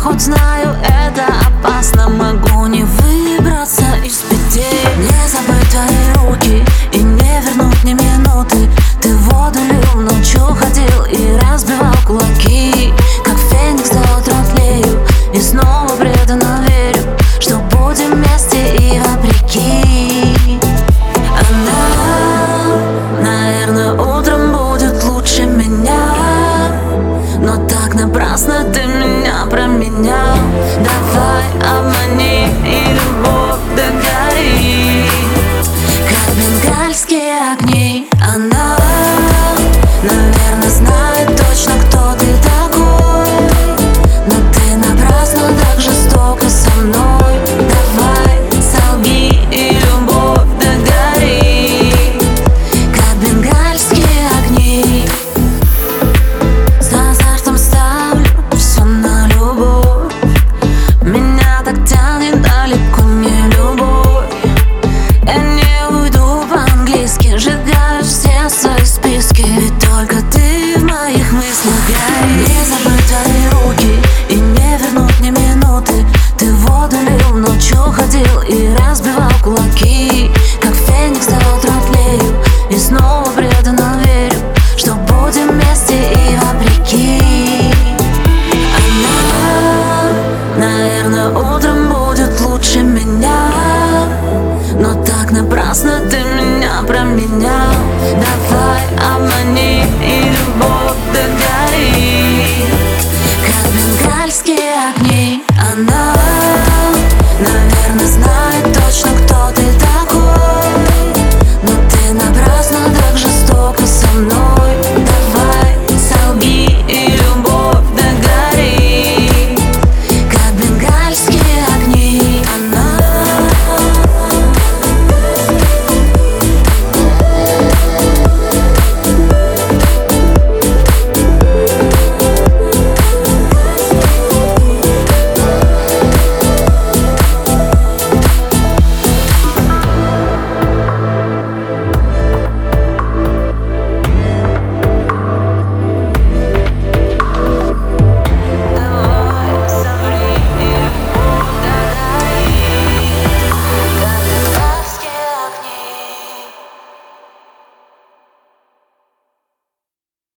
хоть знаю, это опасно, могу не выбраться из петель. Не забыть твои руки и не вернуть ни минуты. Ты воду лил, ночью ходил и разбивал кулаки. Как феникс до утра тлею и снова преданно верю, что будем вместе и вопреки. Она, наверное, утром будет лучше меня, но так напрасно ты меня променял. Давай обмани, и любовь догори, как бенгальские огни. Она, наверное, знает точно, кто ты такой, но ты напрасно так жестоко со мной. Давай солги, и любовь догори, как бенгальские огни. С азартом ставлю все на любовь, меня так тянет далеко не любовь. Я не уйду по-английски, сжигаю все свои списки, ведь только ты в моих мыслях. Не забыть твои руки и не вернуть ни минуты. Ты воду лил, ночью ходил и разбивал кулаки. Как феникс до утра тлею и снова преданно верю, что будем вместе и вопреки. Она, наверное, утром будет лучше меня, но так напрасно ты меня променял. Давай обмани, и любовь догори, как бенгальские огни. Она, наверное, знает